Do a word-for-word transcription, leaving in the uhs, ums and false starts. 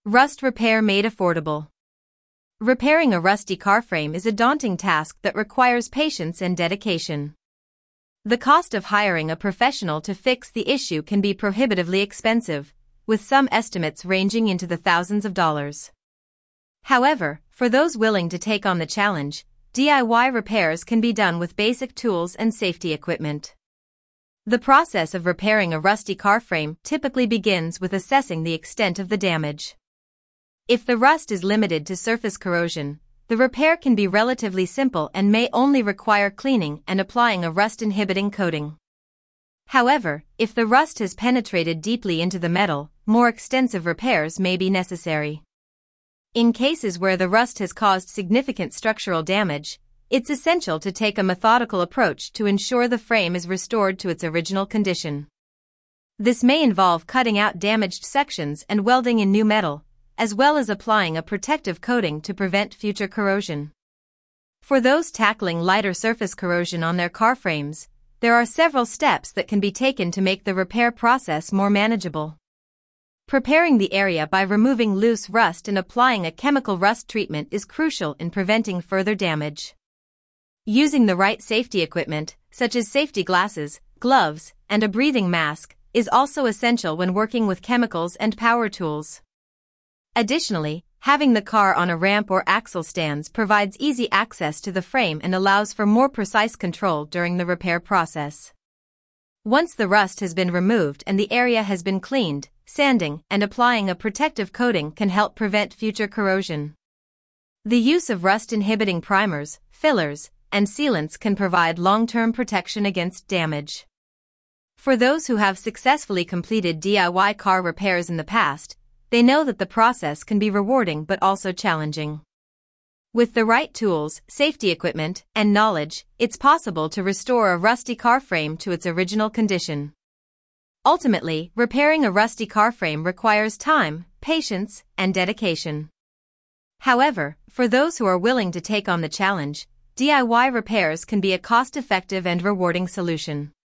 Rust repair made affordable. Repairing a rusty car frame is a daunting task that requires patience and dedication. The cost of hiring a professional to fix the issue can be prohibitively expensive, with some estimates ranging into the thousands of dollars. However, for those willing to take on the challenge, D I Y repairs can be done with basic tools and safety equipment. The process of repairing a rusty car frame typically begins with assessing the extent of the damage. If the rust is limited to surface corrosion, the repair can be relatively simple and may only require cleaning and applying a rust-inhibiting coating. However, if the rust has penetrated deeply into the metal, more extensive repairs may be necessary. In cases where the rust has caused significant structural damage, it's essential to take a methodical approach to ensure the frame is restored to its original condition. This may involve cutting out damaged sections and welding in new metal, as well as applying a protective coating to prevent future corrosion. For those tackling lighter surface corrosion on their car frames, there are several steps that can be taken to make the repair process more manageable. Preparing the area by removing loose rust and applying a chemical rust treatment is crucial in preventing further damage. Using the right safety equipment, such as safety glasses, gloves, and a breathing mask, is also essential when working with chemicals and power tools. Additionally, having the car on a ramp or axle stands provides easy access to the frame and allows for more precise control during the repair process. Once the rust has been removed and the area has been cleaned, sanding and applying a protective coating can help prevent future corrosion. The use of rust-inhibiting primers, fillers, and sealants can provide long-term protection against damage. For those who have successfully completed D I Y car repairs in the past, they know that the process can be rewarding but also challenging. With the right tools, safety equipment, and knowledge, it's possible to restore a rusty car frame to its original condition. Ultimately, repairing a rusty car frame requires time, patience, and dedication. However, for those who are willing to take on the challenge, D I Y repairs can be a cost-effective and rewarding solution.